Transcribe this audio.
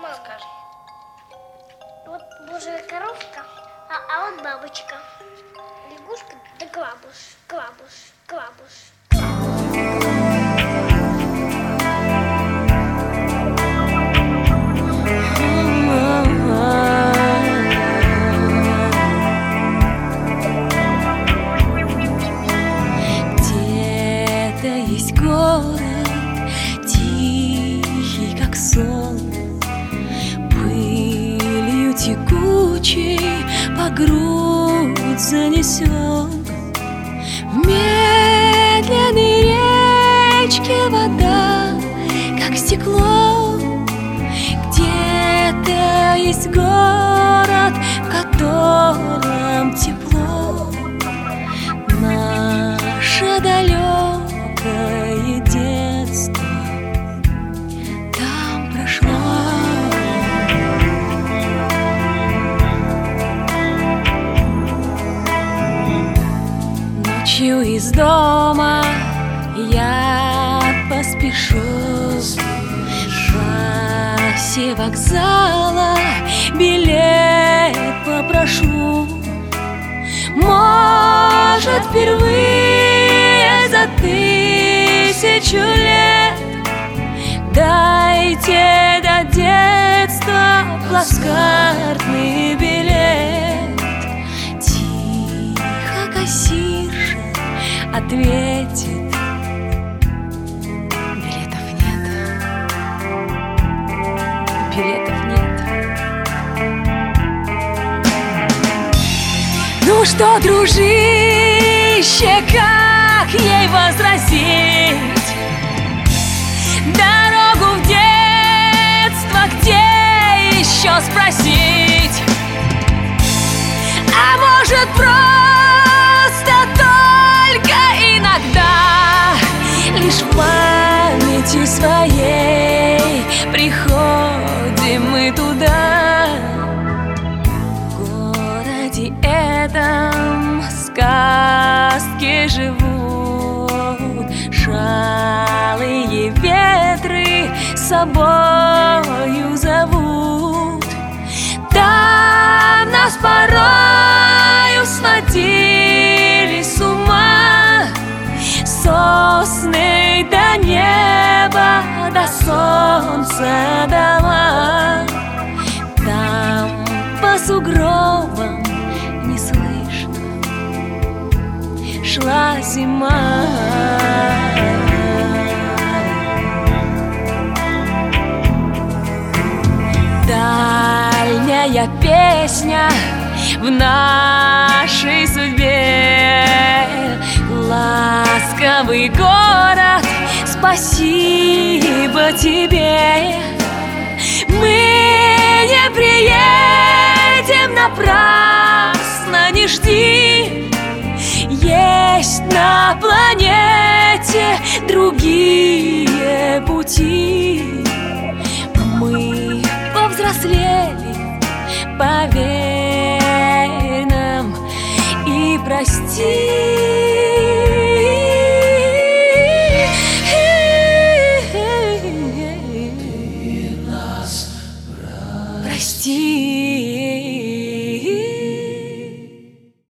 Мама, скажи. Вот божья коровка, а вот бабочка. Лягушка да клабуш, клабуш, клабуш, клабуш. Есть город, тихий, как сон, пылью текучей по грудь занесен. В медленной речке вода, как стекло. Где-то есть город, в котором тепло. Наше далекое детство там прошло. Ночью из дома я поспешу, в кассе вокзала билет попрошу. Может, впервые за 1000 лет дайте до детства плацкартный билет. Тихо кассирша ответит: билетов нет, билетов нет. Ну что, дружище, как ей возразить? Дорогу в детство где еще спросить? А может, просто только иногда лишь в памяти своей приходим мы туда. В городе этом сказки живут, шалые ветры с собою зовут. Там нас порою сводили с ума сосны до неба, до солнца дома. Там по сугробам не слышно шла зима. Дальняя песня в нашей судьбе. Ласковый город, спасибо тебе. Мы не приедем напрасно, не жди. Есть на планете другие пути. Мы повзрослели, поверь нам, и прости.